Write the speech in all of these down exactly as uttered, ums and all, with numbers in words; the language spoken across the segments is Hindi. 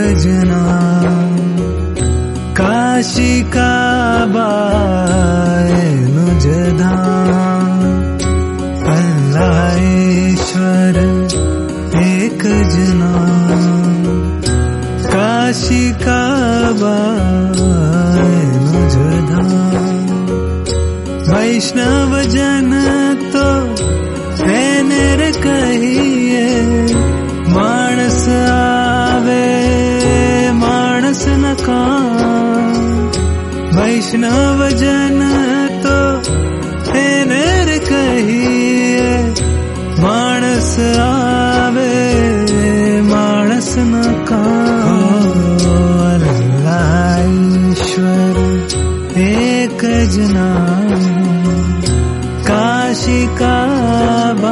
जना काशी काबा नुजधाम अल्लाह ईश्वर एक जना काशी काबा नुजधाम वैष्णव जन तो एनेर कहिए मानस आवे मानस न काम वैष्णव जन तो एनेर कहिए मानस आवे मानस न काम अल्लाह ईश्वर एक जना काशी काबा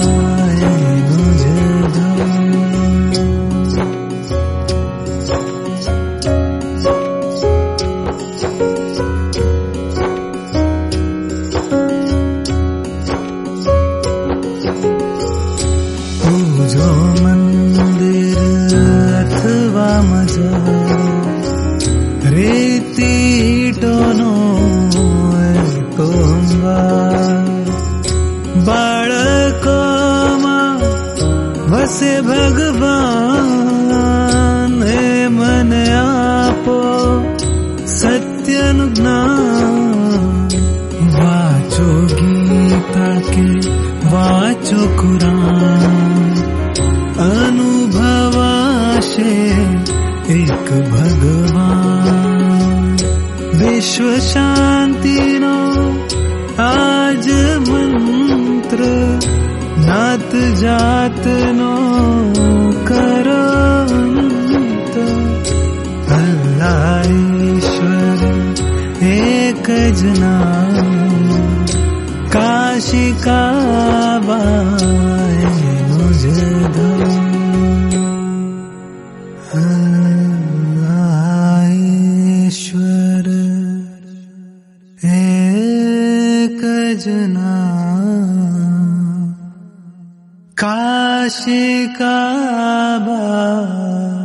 पूजो मंदिर अथवा मजार रेती टोनो टोंबार बाळकोमां वसे भगवान हे मन आपो सत्यनु ज्ञान वाचो गीता के वाचो कुरान अनुभवाशे एक भगवान विश्व शांतिनो आज मंत्र नात जात नो करो अंत अल्लाह ईश्वर एक जना काशी काबा नुजधाम अल्लाह ईश्वर एक जना काशी काबा